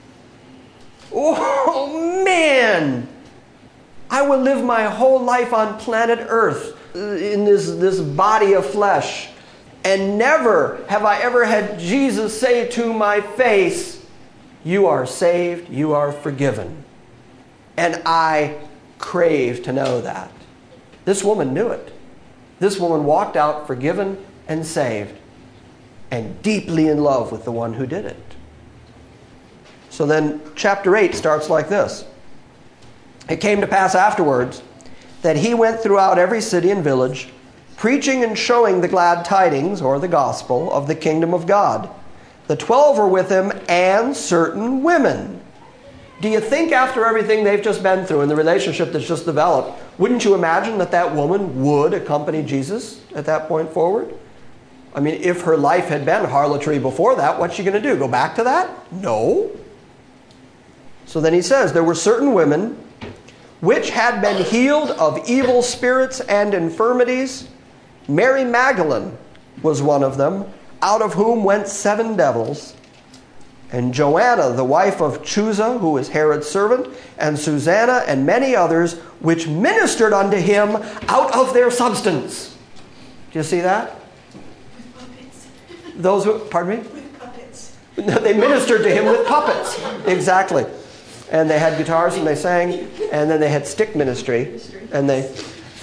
Oh, man! I will live my whole life on planet Earth in this, this body of flesh. And never have I ever had Jesus say to my face, you are saved, you are forgiven. And I crave to know that. This woman knew it. This woman walked out forgiven and saved and deeply in love with the one who did it. So then chapter eight starts like this. It came to pass afterwards that he went throughout every city and village, preaching and showing the glad tidings, or the gospel, of the kingdom of God. The twelve were with him, and certain women. Do you think after everything they've just been through and the relationship that's just developed, wouldn't you imagine that that woman would accompany Jesus at that point forward? I mean, if her life had been harlotry before that, what's she going to do? Go back to that? No. So then he says, there were certain women which had been healed of evil spirits and infirmities. Mary Magdalene was one of them, out of whom went seven devils. and Joanna, the wife of Chuza, who was Herod's servant, and Susanna, and many others, which ministered unto him out of their substance. Do you see that? With puppets. Those who, pardon me? With puppets. They ministered to him with puppets. Exactly. And they had guitars and they sang, and then they had stick ministry, and they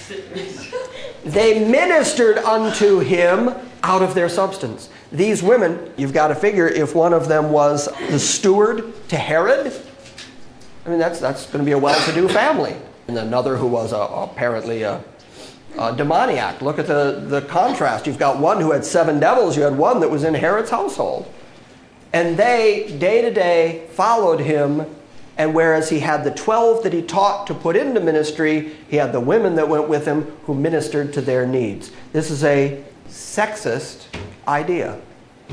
they ministered unto him out of their substance. These women, you've got to figure, if one of them was the steward to Herod, I mean, that's that's going to be a well-to-do family. And another who was a, apparently a, a demoniac. Look at the, the contrast. You've got one who had seven devils. You had one that was in Herod's household. And they, day to day, followed him. And whereas he had the twelve that he taught to put into ministry, he had the women that went with him who ministered to their needs. This is a sexist idea.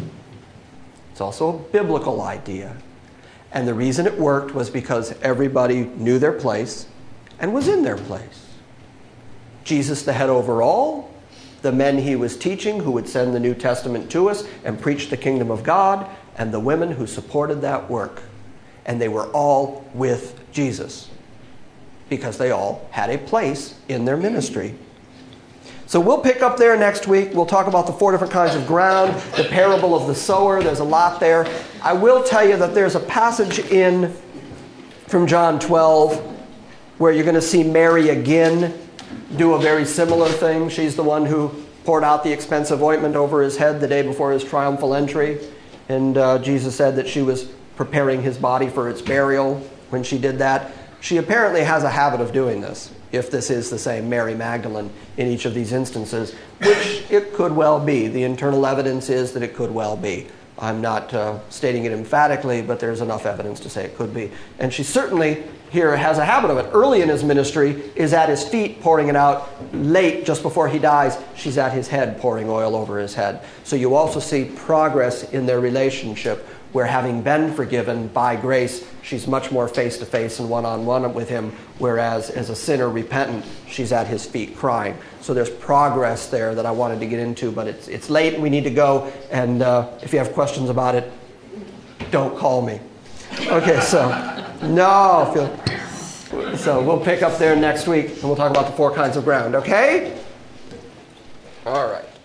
It's also a biblical idea. And the reason it worked was because everybody knew their place and was in their place. Jesus the head over all, the men he was teaching who would send the New Testament to us and preach the kingdom of God, and the women who supported that work. And they were all with Jesus because they all had a place in their ministry. So we'll pick up there next week. We'll talk about the four different kinds of ground, the parable of the sower. There's a lot there. I will tell you that there's a passage in from John twelve where you're going to see Mary again do a very similar thing. She's the one who poured out the expensive ointment over his head the day before his triumphal entry. And uh, Jesus said that she was preparing his body for its burial when she did that. She apparently has a habit of doing this, if this is the same Mary Magdalene in each of these instances, which it could well be. The internal evidence is that it could well be. I'm not uh, stating it emphatically, but there's enough evidence to say it could be. And she certainly here has a habit of it. Early in his ministry is at his feet pouring it out. Late, just before he dies, she's at his head pouring oil over his head. So you also see progress in their relationship, where having been forgiven by grace, she's much more face-to-face and one-on-one with him, whereas as a sinner repentant, she's at his feet crying. So there's progress there that I wanted to get into, but it's it's late and we need to go. And uh, if you have questions about it, don't call me. Okay, so, no. Feel, so we'll pick up there next week, and we'll talk about the four kinds of ground, okay? All right.